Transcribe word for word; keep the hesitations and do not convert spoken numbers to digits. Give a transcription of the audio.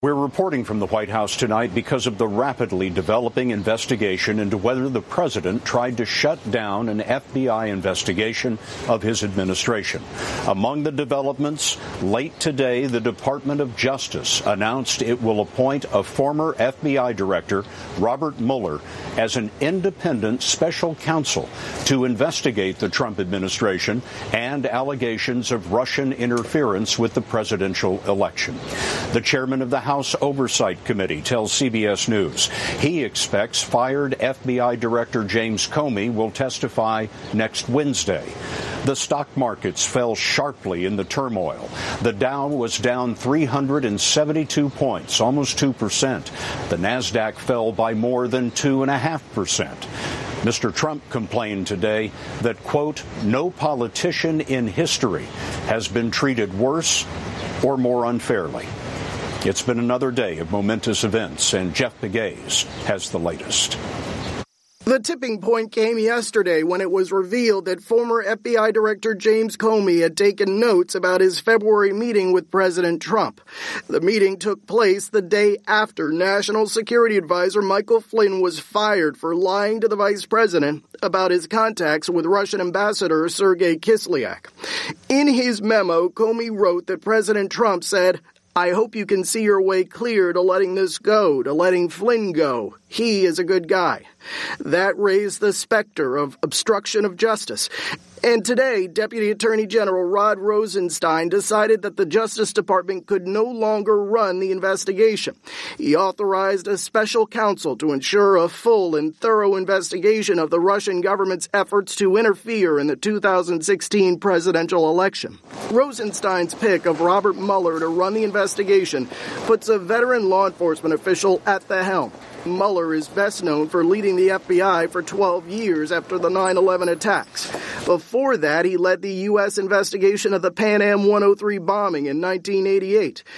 We're reporting from the White House tonight because of the rapidly developing investigation into whether the president tried to shut down an F B I investigation of his administration. Among the developments, late today, the Department of Justice announced it will appoint a former F B I director, Robert Mueller, as an independent special counsel to investigate the Trump administration and allegations of Russian interference with the presidential election. The chairman of the House House Oversight Committee tells C B S News he expects fired F B I Director James Comey will testify next Wednesday. The stock markets fell sharply in the turmoil. The Dow was down three hundred seventy-two points, almost two percent. The Nasdaq fell by more than two point five percent. Mister Trump complained today that, quote, no politician in history has been treated worse or more unfairly. It's been another day of momentous events, and Jeff Pegues has the latest. The tipping point came yesterday when it was revealed that former F B I Director James Comey had taken notes about his February meeting with President Trump. The meeting took place the day after National Security Advisor Michael Flynn was fired for lying to the vice president about his contacts with Russian Ambassador Sergei Kislyak. In his memo, Comey wrote that President Trump said, I hope you can see your way clear to letting this go, to letting Flynn go. He is a good guy. That raised the specter of obstruction of justice. And today, Deputy Attorney General Rod Rosenstein decided that the Justice Department could no longer run the investigation. He authorized a special counsel to ensure a full and thorough investigation of the Russian government's efforts to interfere in the two thousand sixteen presidential election. Rosenstein's pick of Robert Mueller to run the investigation puts a veteran law enforcement official at the helm. Mueller is best known for leading the F B I for twelve years after the nine eleven attacks. Before that, he led the U S investigation of the Pan Am one oh three bombing in nineteen eighty-eight.